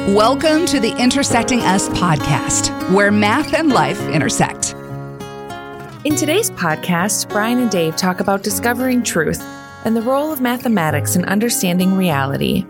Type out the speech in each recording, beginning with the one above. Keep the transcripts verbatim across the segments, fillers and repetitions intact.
Welcome to the Intersecting Us podcast, where math and life intersect. In today's podcast, Brian and Dave talk about discovering truth and the role of mathematics in understanding reality.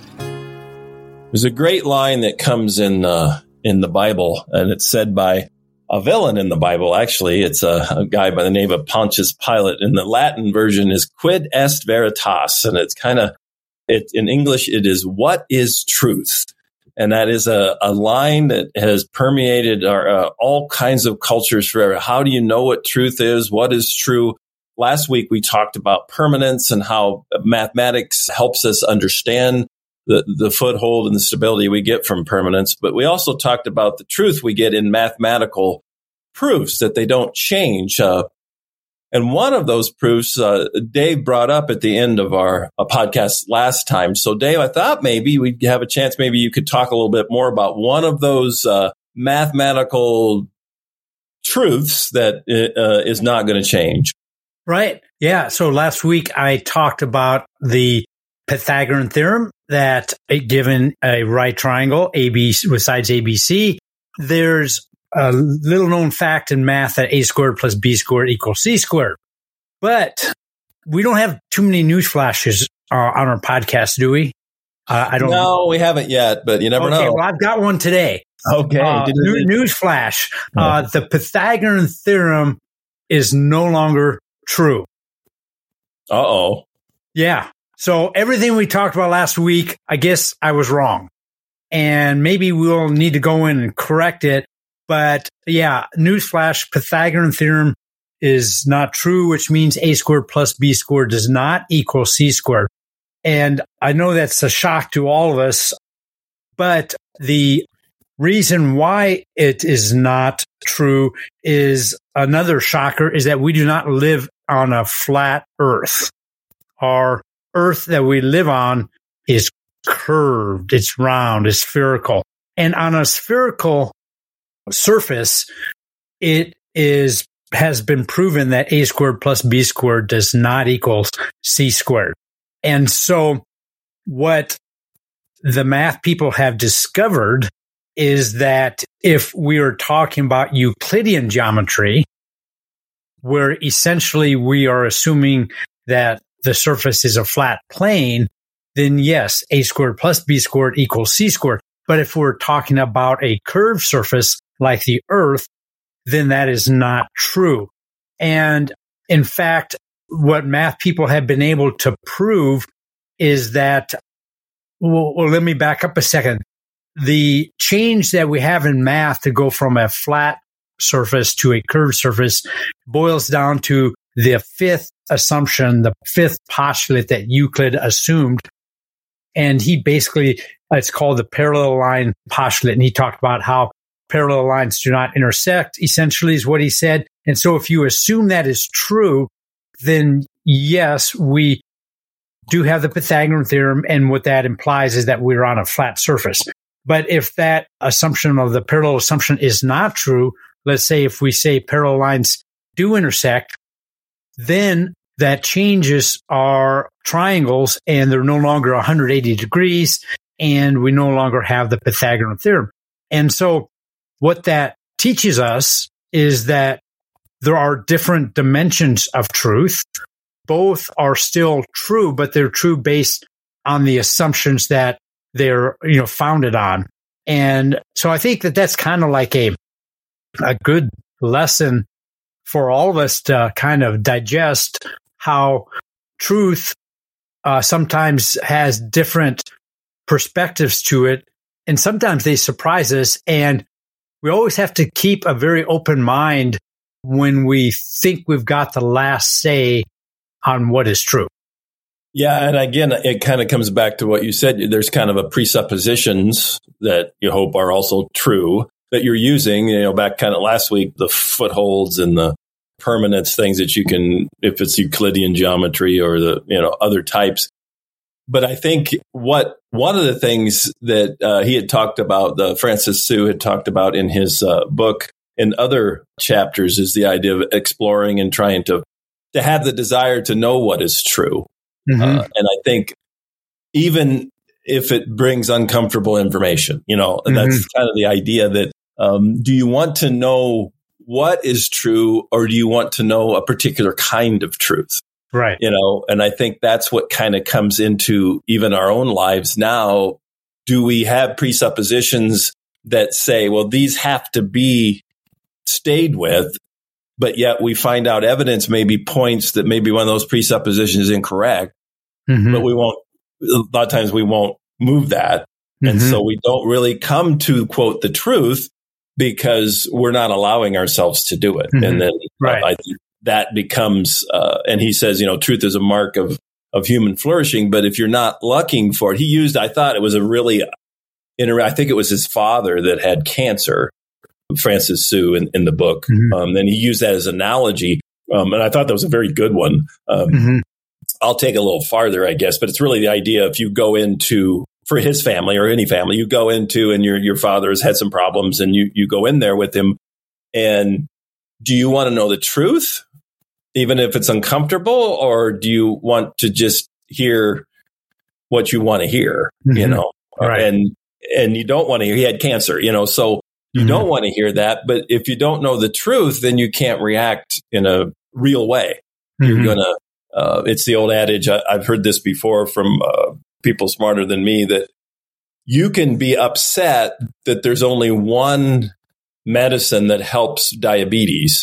There's a great line that comes in uh, in the Bible, and it's said by a villain in the Bible. Actually, it's a, a guy by the name of Pontius Pilate. In the Latin version is quid est veritas, and it's kind of, it in English, it is what is truth? And that is a, a line that has permeated our, uh, all kinds of cultures forever. How do you know what truth is? What is true? Last week, we talked about permanence and how mathematics helps us understand the, the foothold and the stability we get from permanence. But we also talked about the truth we get in mathematical proofs, that they don't change. Uh, and one of those proofs, uh, Dave brought up at the end of our uh, podcast last time. So, Dave, I thought maybe we'd have a chance, maybe you could talk a little bit more about one of those uh, mathematical truths that uh, is not going to change. Right. Yeah. So last week I talked about the Pythagorean theorem that given a right triangle, A B with sides A B C, there's a little known fact in math that a squared plus b squared equals c squared. But we don't have too many news flashes uh, on our podcast, do we? Uh, I don't. No, we haven't yet, but you never okay, know. Well, I've got one today. Okay. Uh, new, news flash. Oh. Uh, the Pythagorean theorem is no longer true. Uh-oh. Yeah. So everything we talked about last week, I guess I was wrong. And maybe we'll need to go in and correct it. But yeah, newsflash, Pythagorean theorem is not true, which means a squared plus b squared does not equal c squared. And I know that's a shock to all of us, but the reason why it is not true is another shocker, is that we do not live on a flat earth. Our earth that we live on is curved, it's round, it's spherical. And on a spherical surface, it is has been proven that a squared plus b squared does not equal c squared. And so what the math people have discovered is that if we are talking about Euclidean geometry, where essentially we are assuming that the surface is a flat plane, then yes, a squared plus b squared equals c squared. But if we're talking about a curved surface like the Earth, then that is not true. And in fact, what math people have been able to prove is that, well, well, let me back up a second. The change that we have in math to go from a flat surface to a curved surface boils down to the fifth assumption, the fifth postulate that Euclid assumed. And he basically, it's called the parallel line postulate. And he talked about how parallel lines do not intersect, essentially is what he said. And so if you assume that is true, then yes, we do have the Pythagorean theorem. And what that implies is that we're on a flat surface. But if that assumption of the parallel assumption is not true, let's say if we say parallel lines do intersect, then that changes our triangles and they're no longer one hundred eighty degrees and we no longer have the Pythagorean theorem. And so what that teaches us is that there are different dimensions of truth. Both are still true, but they're true based on the assumptions that they're, you know, founded on. And so I think that that's kind of like a, a good lesson for all of us to kind of digest how truth uh, sometimes has different perspectives to it. And sometimes they surprise us. And we always have to keep a very open mind when we think we've got the last say on what is true. Yeah, and again, it kind of comes back to what you said. There's kind of a presuppositions that you hope are also true that you're using, you know, back kind of last week, the footholds and the permanence things that you can, if it's Euclidean geometry or the, you know, other types. But I think what one of the things that uh, he had talked about, the Francis Su had talked about in his uh, book and other chapters, is the idea of exploring and trying to to have the desire to know what is true. Mm-hmm. Uh, and I think even if it brings uncomfortable information, you know, and Mm-hmm. that's kind of the idea that, um, do you want to know what is true, or do you want to know a particular kind of truth? Right. You know, and I think that's what kind of comes into even our own lives now. Do we have presuppositions that say, well, these have to be stayed with, but yet we find out evidence maybe points that maybe one of those presuppositions is incorrect, Mm-hmm. but we won't, a lot of times we won't move that. And Mhm. so we don't really come to quote the truth because we're not allowing ourselves to do it. Mhm. And then Right. uh, I think that becomes, uh, and he says, you know, truth is a mark of, of human flourishing. But if you're not looking for it, he used, I thought it was a really, inter- I think it was his father that had cancer, Francis Sue in, in the book. Mhm. Um, and he used that as an analogy. Um, and I thought that was a very good one. Um, Mhm. I'll take it a little farther, I guess, but it's really the idea if you go into, for his family or any family, you go into and your your father has had some problems and you you go in there with him, and do you want to know the truth, even if it's uncomfortable, or do you want to just hear what you want to hear, Mhm. you know? Right. And and you don't want to hear, he had cancer, you know, so you Mhm. don't want to hear that, but if you don't know the truth, then you can't react in a real way. You're Mhm. going to, uh, it's the old adage, I, I've heard this before from uh, people smarter than me, that you can be upset that there's only one medicine that helps diabetes,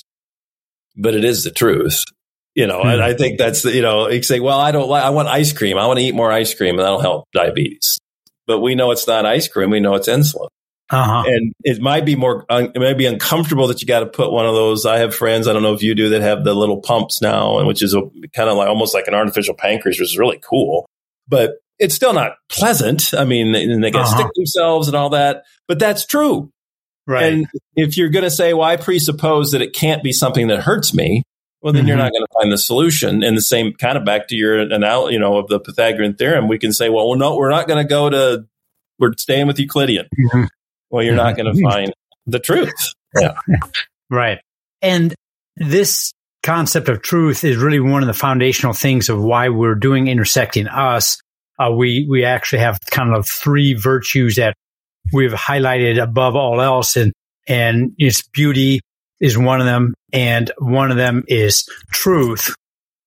but it is the truth. You know, Hmm. and I think that's, the, you know, you say, well, I don't like, I want ice cream. I want to eat more ice cream and that'll help diabetes. But we know it's not ice cream. We know it's insulin. Uh-huh. And it might be more, un- it might be uncomfortable that you got to put one of those. I have friends, I don't know if you do, that have the little pumps now, and which is a, kind of like almost like an artificial pancreas, which is really cool, but it's still not pleasant. I mean, and they got to Uh-huh. stick themselves and all that, but that's true. Right. And if you're going to say, well, I presuppose that it can't be something that hurts me, well, then Mhm. you're not going to find the solution. And the same kind of back to your analogy, you know, of the Pythagorean theorem, we can say, well, well no, we're not going to go to, we're staying with Euclidean. Mhm. Well, you're not going to find the truth. Yeah. Right. And this concept of truth is really one of the foundational things of why we're doing Intersecting Us. Uh, we, we actually have kind of three virtues that we've highlighted above all else. And, and it's beauty is one of them. And one of them is truth.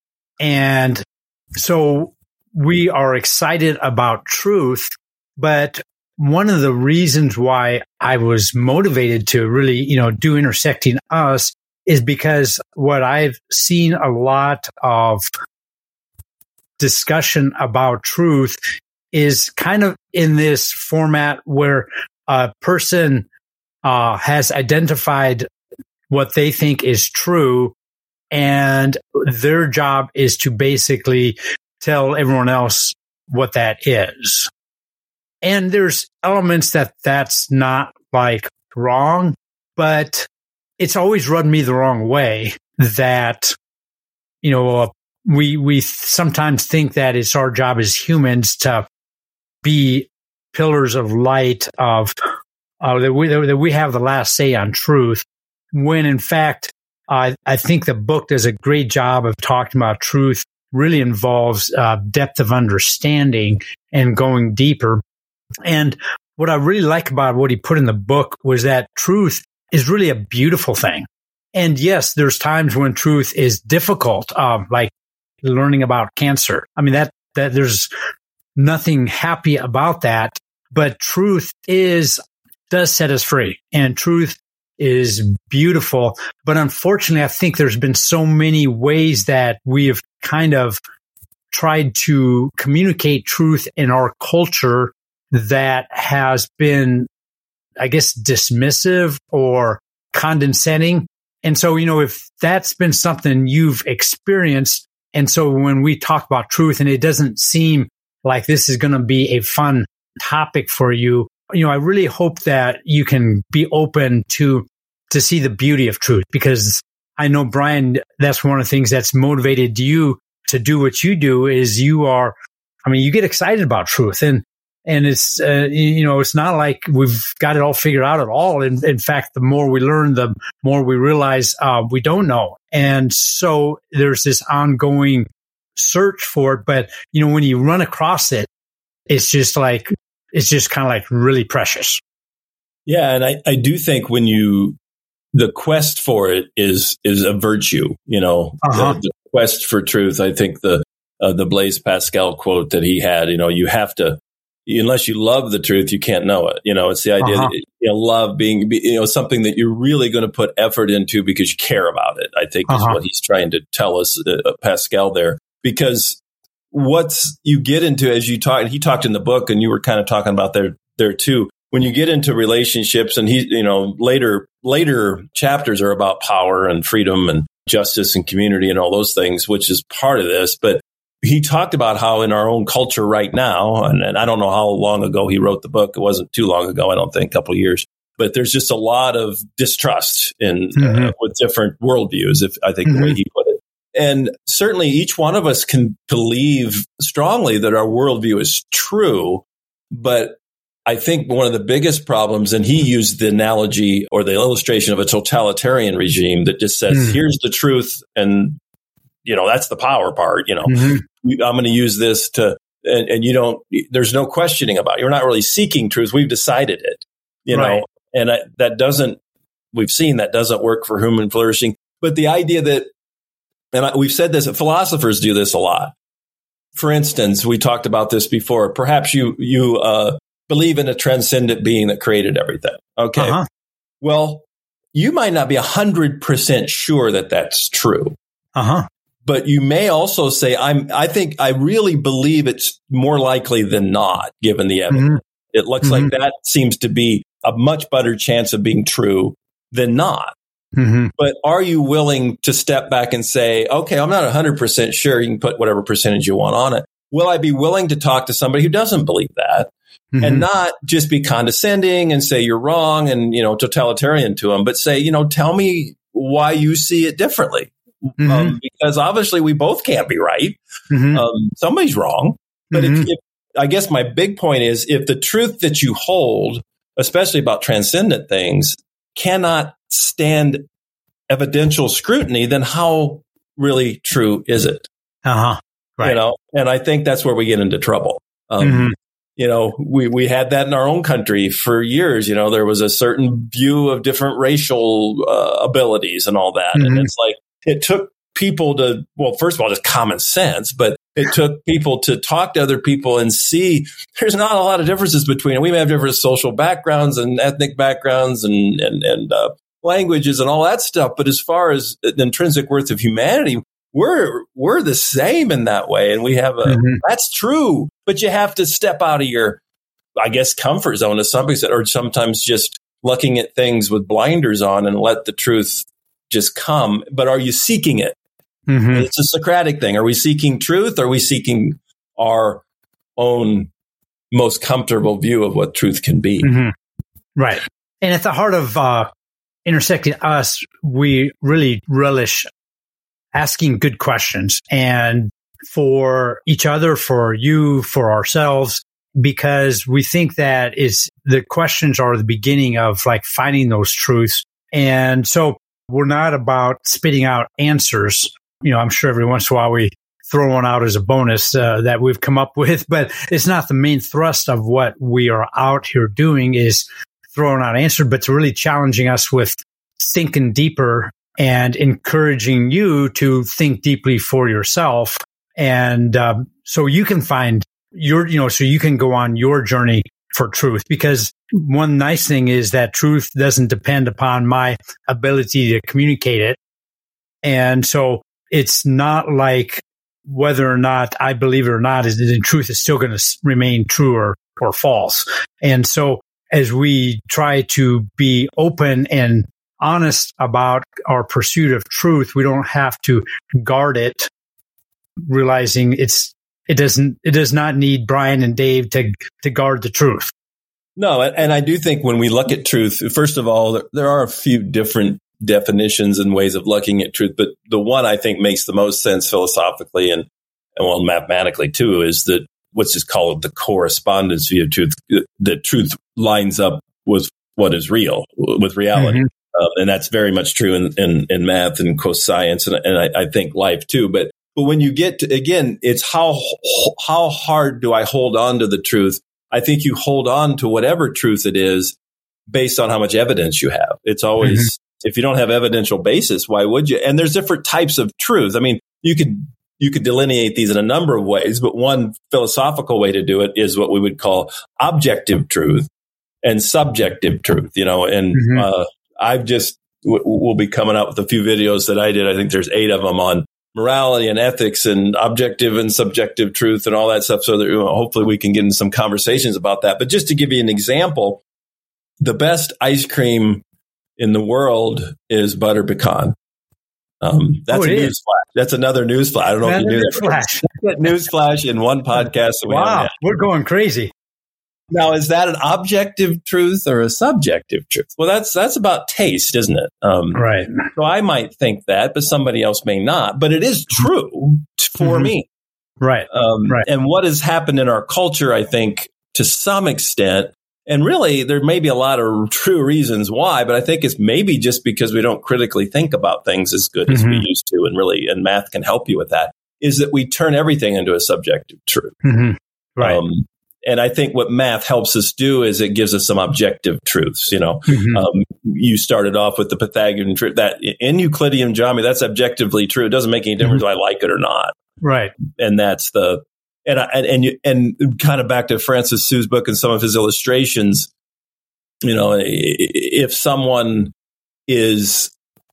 And so we are excited about truth, but one of the reasons why I was motivated to really, you know, do Intersecting Us is because what I've seen a lot of discussion about truth is kind of in this format where a person uh, has identified what they think is true, and their job is to basically tell everyone else what that is. And there's elements that that's not like wrong, but it's always rubbed me the wrong way that, you know, uh, we, we sometimes think that it's our job as humans to be pillars of light of, uh, that we, that we have the last say on truth, when in fact, uh, I think the book does a great job of talking about truth, really involves uh, depth of understanding and going deeper. And what I really like about what he put in the book was that truth is really a beautiful thing. And yes, there's times when truth is difficult, um, like learning about cancer. I mean, that, that there's nothing happy about that, but truth is, does set us free, and truth is beautiful. But unfortunately, I think there's been so many ways that we've kind of tried to communicate truth in our culture that has been, I guess, dismissive or condescending. And so, you know, if that's been something you've experienced, and so when we talk about truth and it doesn't seem like this is going to be a fun topic for you, you know, I really hope that you can be open to, to see the beauty of truth, because I know, Brian, that's one of the things that's motivated you to do what you do is you are, I mean, you get excited about truth, and, and it's, uh, you know, it's not like we've got it all figured out at all. In, in fact, the more we learn, the more we realize, uh, we don't know. And so there's this ongoing search for it. But, you know, when you run across it, it's just like, it's just kind of like really precious. Yeah. And I, I do think when you, the quest for it is, is a virtue, you know, uh-huh. the, the quest for truth. I think the, uh, the Blaise Pascal quote that he had, you know, you have to, unless you love the truth, you can't know it. You know, it's the idea uh-huh. that, you know, love being, you know, something that you're really going to put effort into because you care about it, I think uh-huh. is what he's trying to tell us, uh, Pascal there. Because what's you get into as you talk, and he talked in the book, and you were kind of talking about there, there too, when you get into relationships, and he, you know, later, later chapters are about power and freedom and justice and community and all those things, which is part of this. But he talked about how in our own culture right now, and, and I don't know how long ago he wrote the book. It wasn't too long ago, I don't think, a couple of years. But there's just a lot of distrust in mm-hmm. uh, with different worldviews, if I think mm-hmm. the way he put it. And certainly each one of us can believe strongly that our worldview is true. But I think one of the biggest problems, and he used the analogy or the illustration of a totalitarian regime that just says, mm-hmm. here's the truth, and you know, that's the power part, you know, mm-hmm. I'm going to use this to, and, and you don't, there's no questioning about it. You're not really seeking truth. We've decided it, you right. know, and I, that doesn't, we've seen that doesn't work for human flourishing. But the idea that, and I, we've said this, philosophers do this a lot. For instance, we talked about this before. Perhaps you, you uh, believe in a transcendent being that created everything. Okay. Uh-huh. Well, you might not be a hundred percent sure that that's true. Uh-huh. But you may also say, I'm, I think I really believe it's more likely than not, given the evidence. Mm-hmm. It looks mm-hmm. like that seems to be a much better chance of being true than not. Mm-hmm. But are you willing to step back and say, okay, I'm not one hundred percent sure. You can put whatever percentage you want on it. Will I be willing to talk to somebody who doesn't believe that mm-hmm. and not just be condescending and say you're wrong and, you know, totalitarian to them, but say, you know, tell me why you see it differently. Mm-hmm. Um, because obviously we both can't be right. Mm-hmm. Um, somebody's wrong. But mm-hmm. if, if I guess my big point is, if the truth that you hold, especially about transcendent things, cannot stand evidential scrutiny, then how really true is it? Uh-huh. Right. You know, and I think that's where we get into trouble. Um, mm-hmm. You know, we, we had that in our own country for years. You know, there was a certain view of different racial uh, abilities and all that. Mm-hmm. And it's like, it took people to, well, first of all, just common sense, but it took people to talk to other people and see there's not a lot of differences between them. We may have different social backgrounds and ethnic backgrounds and, and, and uh, languages and all that stuff. But as far as the intrinsic worth of humanity, we're, we're the same in that way. And we have a, mm-hmm. that's true, but you have to step out of your, I guess, comfort zone to some extent, or sometimes just looking at things with blinders on and let the truth just come. But are you seeking it? Mm-hmm. It's a Socratic thing. Are we seeking truth? Or are we seeking our own most comfortable view of what truth can be? Mm-hmm. Right. And at the heart of uh, Intersecting Us, we really relish asking good questions, and for each other, for you, for ourselves, because we think that is the questions are the beginning of like finding those truths. And so we're not about spitting out answers. You know, I'm sure every once in a while we throw one out as a bonus uh, that we've come up with, but it's not the main thrust of what we are out here doing is throwing out answers, but it's really challenging us with thinking deeper and encouraging you to think deeply for yourself. And um, so you can find your, you know, so you can go on your journey for truth, because one nice thing is that truth doesn't depend upon my ability to communicate it. And so it's not like whether or not I believe it or not, is the truth is still going to remain true or, or false. And so as we try to be open and honest about our pursuit of truth, we don't have to guard it, realizing it's, it doesn't, it does not need Brian and Dave to, to guard the truth. No. And I do think when we look at truth, first of all, there are a few different definitions and ways of looking at truth, but the one I think makes the most sense philosophically and, and well, mathematically too, is that what's just called the correspondence view of truth. The truth lines up with what is real, with reality. Mm-hmm. Uh, and that's very much true in, in, in math and quote science. And, and I, I think life too. But But when you get to, again, it's how, how hard do I hold on to the truth? I think you hold on to whatever truth it is based on how much evidence you have. It's always, mm-hmm. if you don't have evidential basis, why would you? And there's different types of truth. I mean, you could, you could delineate these in a number of ways, but one philosophical way to do it is what we would call objective truth and subjective truth, you know, and, mm-hmm. uh, I've just, we'll be coming out with a few videos that I did. I think there's eight of them on morality and ethics and objective and subjective truth and all that stuff. So that, you know, hopefully we can get into some conversations about that. But just to give you an example, the best ice cream in the world is butter pecan. Um, that's oh, a news flash. That's another news flash. I don't know that if you knew that. Flash. News flash in one podcast. That we wow, we're going crazy. Now, is that an objective truth or a subjective truth? Well, that's that's about taste, isn't it? Um, right. So I might think that, but somebody else may not. But it is true for mm-hmm. me. Right. Um, right. And what has happened in our culture, I think, to some extent, and really there may be a lot of true reasons why, but I think it's maybe just because we don't critically think about things as good mm-hmm. as we used to, and really, and math can help you with that, is that we turn everything into a subjective truth. Mm-hmm. Right. Um, And I think what math helps us do is it gives us some objective truths. You know, mm-hmm. um, you started off with the Pythagorean truth that in Euclidean geometry, that's objectively true. It doesn't make any difference mm-hmm. if I like it or not. Right. And that's the, and, I, and, and, you, and kind of back to Francis Sue's book and some of his illustrations, you know, if someone is,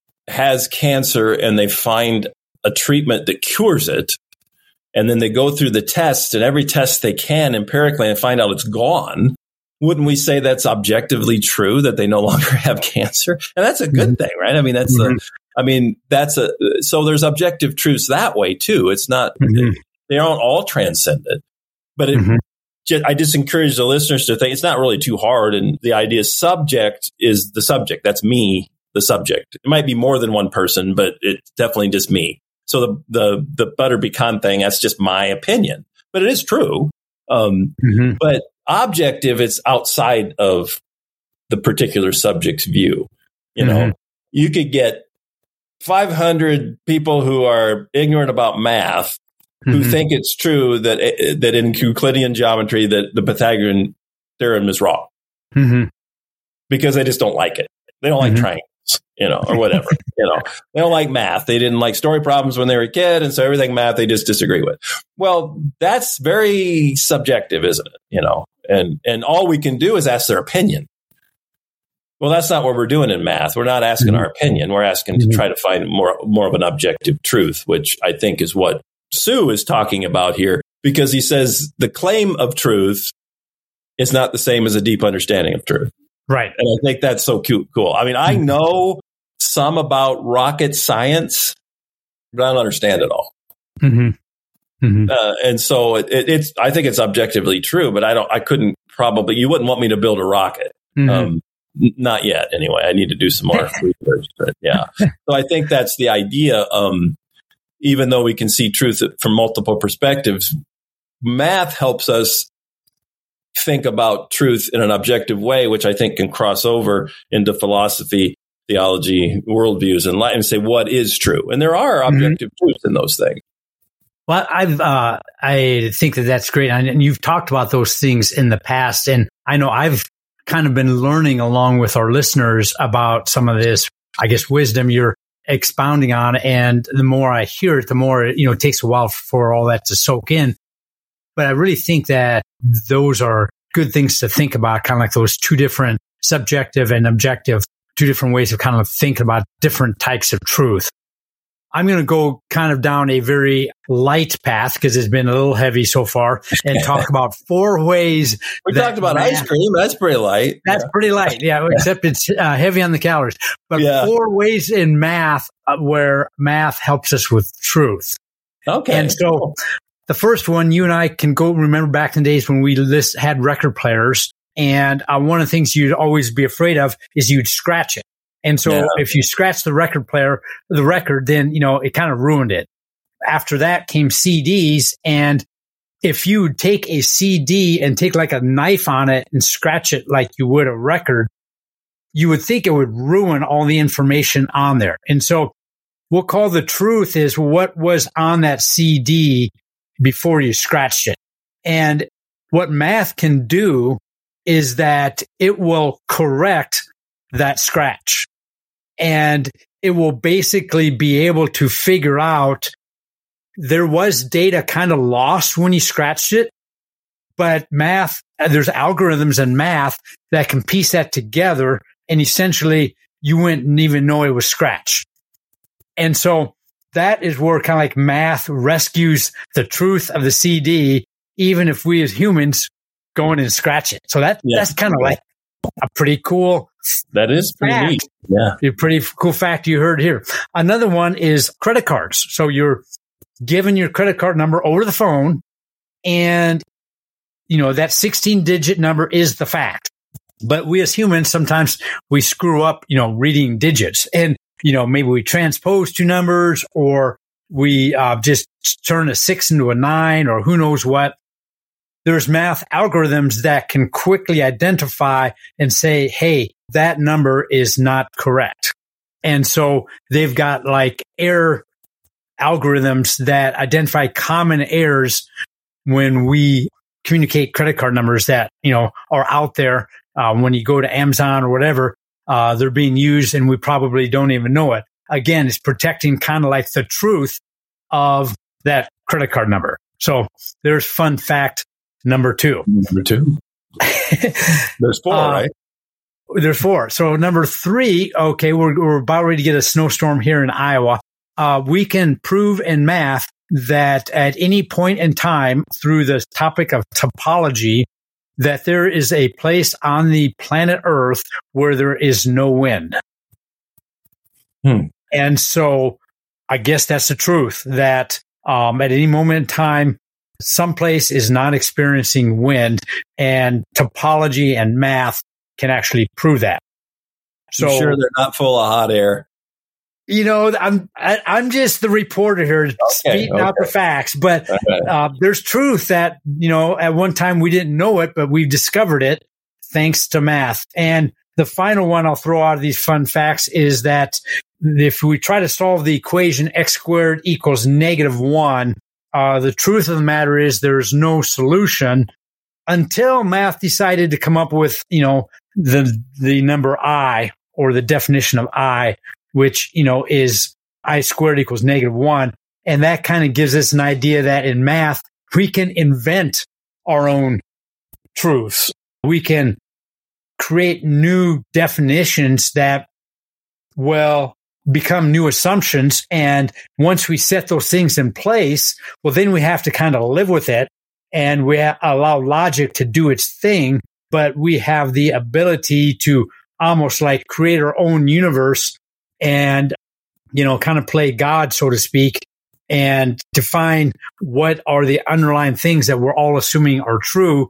has cancer and they find a treatment that cures it, and then they go through the test and every test they can empirically and find out it's gone, wouldn't we say that's objectively true, that they no longer have cancer? And that's a good mm-hmm. thing, right? I mean, that's mm-hmm. the, I mean, that's a, so there's objective truths that way too. It's not, mm-hmm. they aren't all transcendent, but it, mm-hmm. just, I just encourage the listeners to think it's not really too hard. And the idea subject is the subject. That's me, the subject. It might be more than one person, but it's definitely just me. So the, the, the butter pecan thing, that's just my opinion, but it is true. Um, mm-hmm. But objective, it's outside of the particular subject's view. You know, mm-hmm. you could get five hundred people who are ignorant about math who mm-hmm. think it's true that, that in Euclidean geometry, that the Pythagorean theorem is wrong mm-hmm. because they just don't like it. They don't mm-hmm. like triangles. You know, or whatever, you know, they don't like math. They didn't like story problems when they were a kid. And so everything math, they just disagree with. Well, that's very subjective, isn't it? You know, and, and all we can do is ask their opinion. Well, that's not what we're doing in math. We're not asking mm-hmm. our opinion. We're asking mm-hmm. to try to find more, more of an objective truth, which I think is what Sue is talking about here, because he says the claim of truth is not the same as a deep understanding of truth. Right. And I think that's so cute, cool. I mean, I know some about rocket science, but I don't understand it all. Mm-hmm. Mm-hmm. Uh, and so it, it, it's, I think it's objectively true, but I don't, I couldn't probably, you wouldn't want me to build a rocket. Mm-hmm. Um, n- not yet. Anyway, I need to do some more research, but yeah. So I think that's the idea. Um, even though we can see truth from multiple perspectives, math helps us think about truth in an objective way, which I think can cross over into philosophy, theology, worldviews, and life, and say what is true. And there are objective mm-hmm. truths in those things. Well, I've uh, I think that that's great, and you've talked about those things in the past, and I know I've kind of been learning along with our listeners about some of this, I guess, wisdom you're expounding on, and the more I hear it, the more, you know, it takes a while for all that to soak in. But I really think that those are good things to think about, kind of like those two different subjective and objective, two different ways of kind of thinking about different types of truth. I'm going to go kind of down a very light path because it's been a little heavy so far and talk about four ways. We talked about math, ice cream. That's pretty light. That's yeah. pretty light. Yeah. Except it's uh, heavy on the calories, but yeah. four ways in math uh, where math helps us with truth. Okay. And so the first one, you and I can go remember back in the days when we list, had record players. And uh, one of the things you'd always be afraid of is you'd scratch it. And so yeah. if you scratch the record player, the record, then, you know, it kind of ruined it. After that came C Ds. And if you take a C D and take like a knife on it and scratch it like you would a record, you would think it would ruin all the information on there. And so we'll call the truth is what was on that C D before you scratched it. And what math can do is that it will correct that scratch. And it will basically be able to figure out there was data kind of lost when you scratched it, but math, there's algorithms in math that can piece that together, and essentially you wouldn't even know it was scratched. And so that is where kind of like math rescues the truth of the C D, even if we as humans go in and scratch it. So that yeah. that's kind of like a pretty cool That is pretty fact. neat. Yeah. A pretty cool fact you heard here. Another one is credit cards. So you're giving your credit card number over the phone, and you know that sixteen digit number is the fact. But we as humans, sometimes we screw up, you know, reading digits, and you know, maybe we transpose two numbers, or we uh, just turn a six into a nine, or who knows what. There's math algorithms that can quickly identify and say, hey, that number is not correct. And so they've got like error algorithms that identify common errors when we communicate credit card numbers that, you know, are out there. Uh, when you go to Amazon or whatever, uh, they're being used and we probably don't even know it. Again, it's protecting kind of like the truth of that credit card number. So there's fun fact number two. Number two. There's four, uh, right? There's four. So number three, okay, we're, we're about ready to get a snowstorm here in Iowa. Uh, we can prove in math that at any point in time through the topic of topology, that there is a place on the planet Earth where there is no wind. Hmm. And so I guess that's the truth, that um, at any moment in time, someplace is not experiencing wind, and topology and math can actually prove that. So I'm sure they're not full of hot air. You know, I'm I, I'm just the reporter here, okay, speaking okay. out the facts. But okay. uh, there's truth that, you know, at one time we didn't know it, but we've discovered it thanks to math. And the final one I'll throw out of these fun facts is that if we try to solve the equation x squared equals negative one, uh, the truth of the matter is there's no solution until math decided to come up with, you know, the the number I, or the definition of I, which, you know, is I squared equals negative one. And that kind of gives us an idea that in math, we can invent our own truths. We can create new definitions that, well, become new assumptions. And once we set those things in place, well, then we have to kind of live with it, and we allow logic to do its thing. But we have the ability to almost like create our own universe and, you know, kind of play God, so to speak, and define what are the underlying things that we're all assuming are true.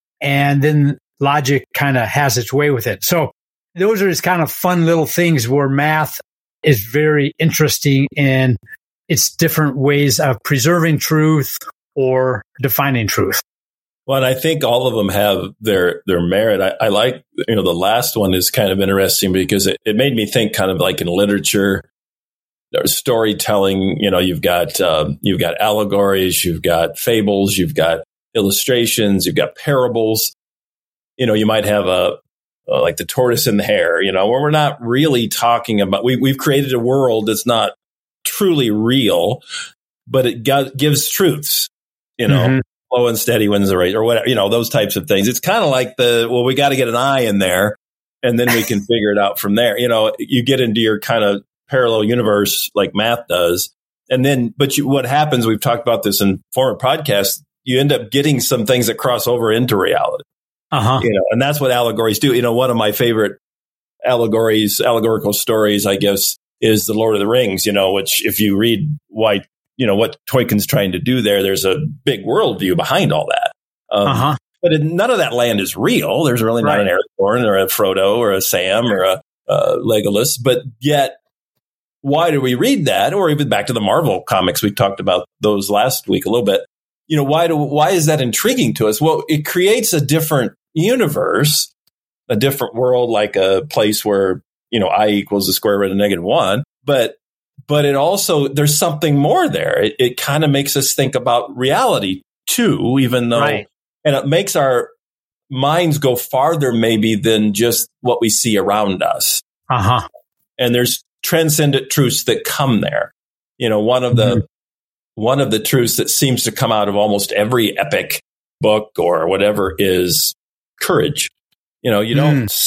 And then logic kind of has its way with it. So those are just kind of fun little things where math is very interesting in its different ways of preserving truth or defining truth. Well, and I think all of them have their their merit. I, I like, you know, the last one is kind of interesting because it, it made me think kind of like in literature, there's storytelling. You know, you've got um, you've got allegories, you've got fables, you've got illustrations, you've got parables. You know, you might have a uh, like the tortoise and the hare. You know, where we're not really talking about. We we've created a world that's not truly real, but it got, gives truths. You know. Mm-hmm. Slow and steady wins the race, or whatever, you know, those types of things. It's kind of like the, well, we got to get an eye in there and then we can figure it out from there. You know, you get into your kind of parallel universe like math does. And then, but you, what happens, we've talked about this in former podcasts, you end up getting some things that cross over into reality. Uh-huh. You know, and that's what allegories do. You know, one of my favorite allegories, allegorical stories, I guess, is The Lord of the Rings, you know, which if you read White, you know, what Tolkien's trying to do there, there's a big worldview behind all that. Um, uh-huh. But it, none of that land is real. There's really not right. an Aragorn or a Frodo or a Sam or a uh, Legolas. But yet, why do we read that? Or even back to the Marvel comics, we talked about those last week a little bit. You know, why do why is that intriguing to us? Well, it creates a different universe, a different world, like a place where, you know, I equals the square root of negative one. But but it also, there's something more there. It, it kind of makes us think about reality too, even though, right. and it makes our minds go farther maybe than just what we see around us. Uh-huh. And there's transcendent truths that come there. You know, one of the, mm-hmm. one of the truths that seems to come out of almost every epic book or whatever is courage. You know, you don't mm.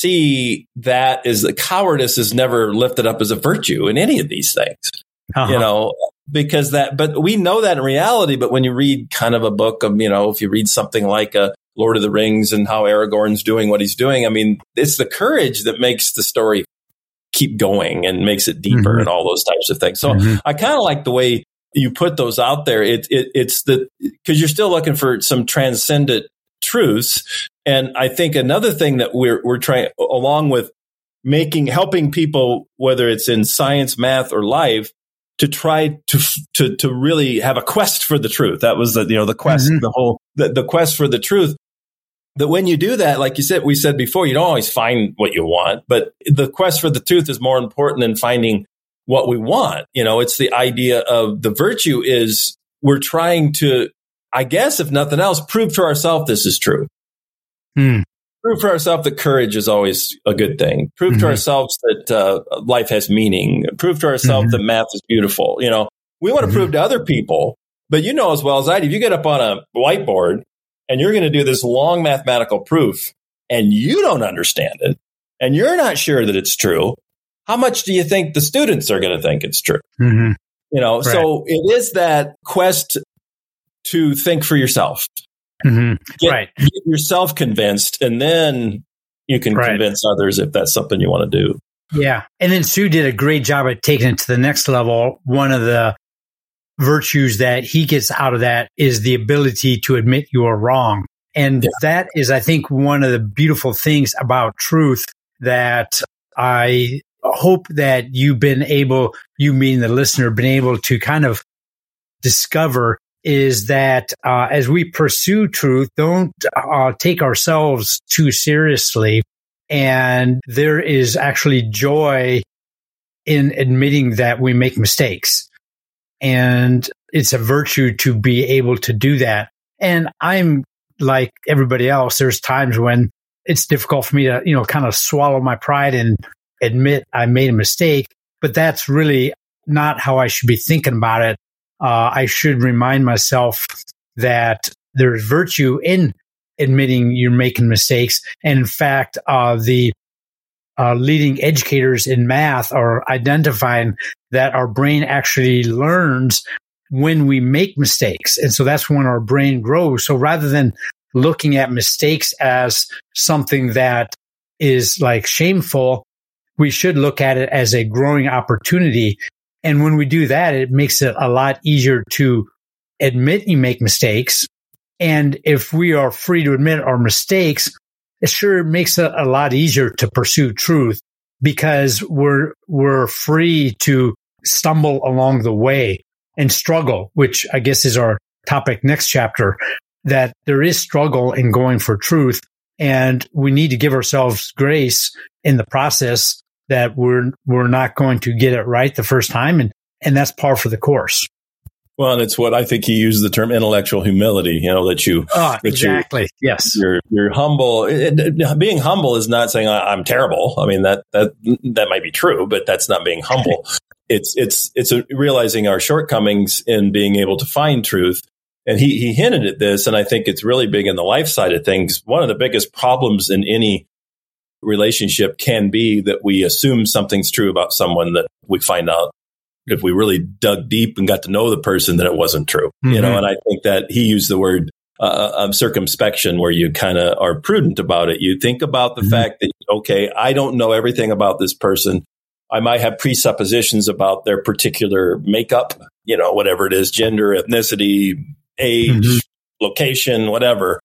see that as the cowardice is never lifted up as a virtue in any of these things, uh-huh. you know, because that, but we know that in reality. But when you read kind of a book of, you know, if you read something like a Lord of the Rings and how Aragorn's doing what he's doing, I mean, it's the courage that makes the story keep going and makes it deeper mm-hmm. and all those types of things. So mm-hmm. I kind of like the way you put those out there. It, it it's the, because you're still looking for some transcendent truths. And I think another thing that we're we're trying, along with making, helping people, whether it's in science, math, or life, to try to to to really have a quest for the truth. That was the, you know, the quest, mm-hmm. the whole the, the quest for the truth. That when you do that, like you said, we said before, you don't always find what you want, but the quest for the truth is more important than finding what we want. You know, it's the idea of the virtue is we're trying to, I guess, if nothing else, prove to ourselves this is true. Hmm. Prove to ourselves that courage is always a good thing. Prove mm-hmm. to ourselves that uh, life has meaning. Prove to ourselves mm-hmm. that math is beautiful. You know, we want to mm-hmm. prove to other people, but you know as well as I do, if you get up on a whiteboard and you're going to do this long mathematical proof and you don't understand it and you're not sure that it's true, how much do you think the students are going to think it's true? Mm-hmm. You know, right. so it is that quest to think for yourself. Mm-hmm. Get, right. get yourself convinced, and then you can right. convince others if that's something you want to do. Yeah. And then Sue did a great job at taking it to the next level. One of the virtues that he gets out of that is the ability to admit you are wrong. And yeah. that is, I think, one of the beautiful things about truth that I hope that you've been able, you meaning the listener, been able to kind of discover is that uh, as we pursue truth, don't uh, take ourselves too seriously. And there is actually joy in admitting that we make mistakes. And it's a virtue to be able to do that. And I'm like everybody else. There's times when it's difficult for me to, you know, kind of swallow my pride and admit I made a mistake. But that's really not how I should be thinking about it. Uh, I should remind myself that there's virtue in admitting you're making mistakes. And in fact, uh, the uh, leading educators in math are identifying that our brain actually learns when we make mistakes. And so that's when our brain grows. So rather than looking at mistakes as something that is like shameful, we should look at it as a growing opportunity. And when we do that, it makes it a lot easier to admit you make mistakes. And if we are free to admit our mistakes, it sure makes it a lot easier to pursue truth because we're, we're free to stumble along the way and struggle, which I guess is our topic next chapter, that there is struggle in going for truth. And we need to give ourselves grace in the process that we're we're not going to get it right the first time, and and that's par for the course. Well, and it's what I think he used the term intellectual humility. You know that you oh, that exactly you, yes you're you're humble. It, it, being humble is not saying I'm terrible. I mean that that that might be true, but that's not being humble. It's it's it's a, realizing our shortcomings in being able to find truth. And he he hinted at this, and I think it's really big in the life side of things. One of the biggest problems in any relationship can be that we assume something's true about someone that we find out if we really dug deep and got to know the person that it wasn't true. Mm-hmm. You know, and I think that he used the word uh, um, circumspection, where you kind of are prudent about it. You think about the mm-hmm. fact that, okay, I don't know everything about this person. I might have presuppositions about their particular makeup, you know, whatever it is, gender, ethnicity, age, mm-hmm. location, whatever.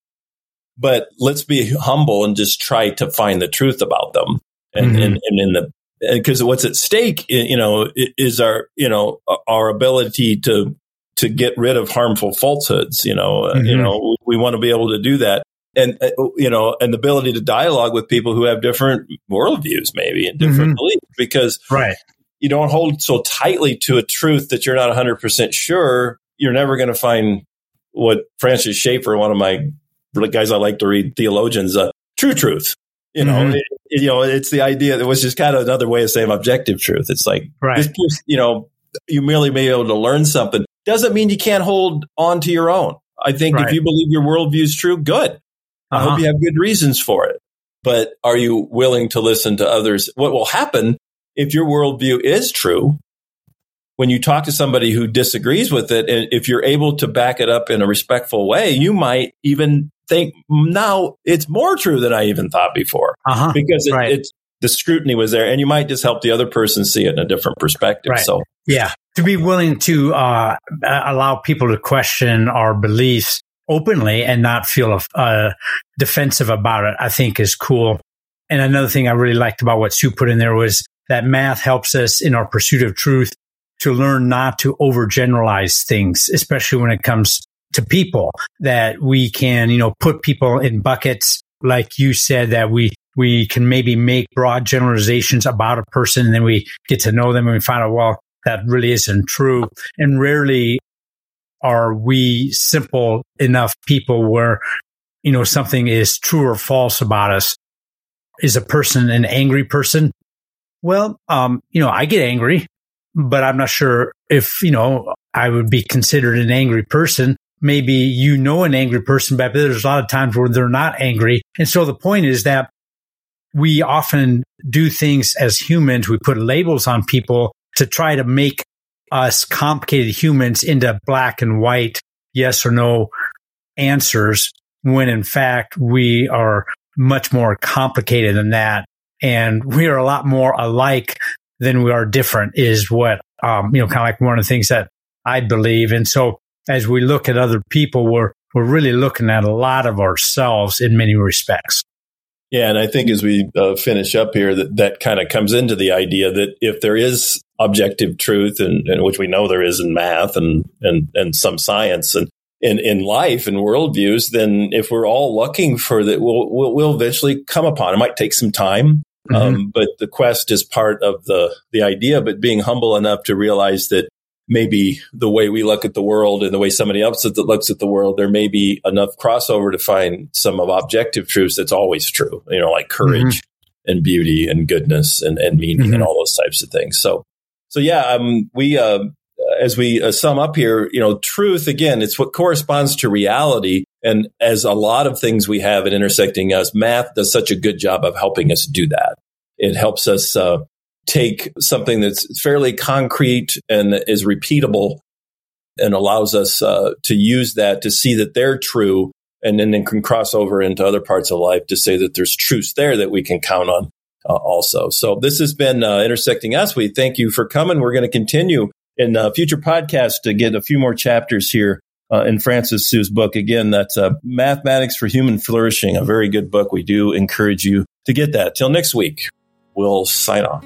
But let's be humble and just try to find the truth about them. And, mm-hmm. and, and in the, because what's at stake, you know, is our, you know, our ability to, to get rid of harmful falsehoods. You know, mm-hmm. you know, we want to be able to do that. And, you know, and the ability to dialogue with people who have different worldviews, maybe, and different mm-hmm. beliefs, because right. you don't hold so tightly to a truth that you're not one hundred percent sure, you're never going to find what Francis Schaeffer, one of my guys I like to read, theologians, uh, true truth. You know, mm-hmm. it, it, you know, it's the idea that was just kind of another way of saying objective truth. It's like, right. this, you know, you merely may be able to learn something. Doesn't mean you can't hold on to your own. I think right. if you believe your worldview is true, good. I uh-huh. hope you have good reasons for it. But are you willing to listen to others? What will happen if your worldview is true? When you talk to somebody who disagrees with it, and if you're able to back it up in a respectful way, you might even think, now it's more true than I even thought before. Uh-huh. Because it, right. it's the scrutiny was there, and you might just help the other person see it in a different perspective. Right. So, yeah, to be willing to uh, allow people to question our beliefs openly and not feel uh, defensive about it, I think is cool. And another thing I really liked about what Sue put in there was that math helps us in our pursuit of truth to learn not to overgeneralize things, especially when it comes to people, that we can, you know, put people in buckets, like you said, that we, we can maybe make broad generalizations about a person, and then we get to know them and we find out, well, that really isn't true. And rarely are we simple enough people where, you know, something is true or false about us. Is a person an angry person? Well, um, you know, I get angry, but I'm not sure if, you know, I would be considered an angry person. Maybe you know an angry person, but there's a lot of times where they're not angry. And so the point is that we often do things as humans. We put labels on people to try to make us complicated humans into black and white, yes or no answers, when in fact we are much more complicated than that. And we are a lot more alike than we are different, is what, um, you know, kind of like one of the things that I believe. And so as we look at other people, we're, we're really looking at a lot of ourselves in many respects. Yeah. And I think as we uh, finish up here, that, that kind of comes into the idea that if there is objective truth, and, and which we know there is in math and, and, and some science and in, in life and worldviews, then if we're all looking for that, we'll, we'll, we'll eventually come upon it. It might take some time. Mm-hmm. Um, but the quest is part of the, the idea, but being humble enough to realize that maybe the way we look at the world and the way somebody else that looks at the world, there may be enough crossover to find some of objective truths that's always true, you know, like courage mm-hmm. and beauty and goodness and, and meaning mm-hmm. and all those types of things. So, so yeah, um, we, uh, as we uh, sum up here, you know, truth, again, it's what corresponds to reality. And as a lot of things we have at Intersecting Us, math does such a good job of helping us do that. It helps us uh, take something that's fairly concrete and is repeatable and allows us uh, to use that to see that they're true, and then it can cross over into other parts of life to say that there's truths there that we can count on uh, also. So this has been uh, Intersecting Us. We thank you for coming. We're going to continue in uh, future podcasts to get a few more chapters here uh, in Francis Sue's book. Again, that's uh, Mathematics for Human Flourishing, a very good book. We do encourage you to get that. Till next week, we'll sign off.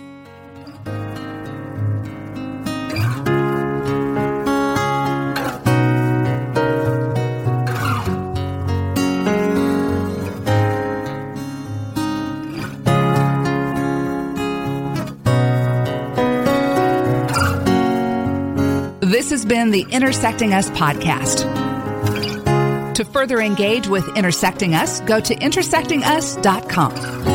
This has been the Intersecting Us podcast. To further engage with Intersecting Us, go to intersecting us dot com.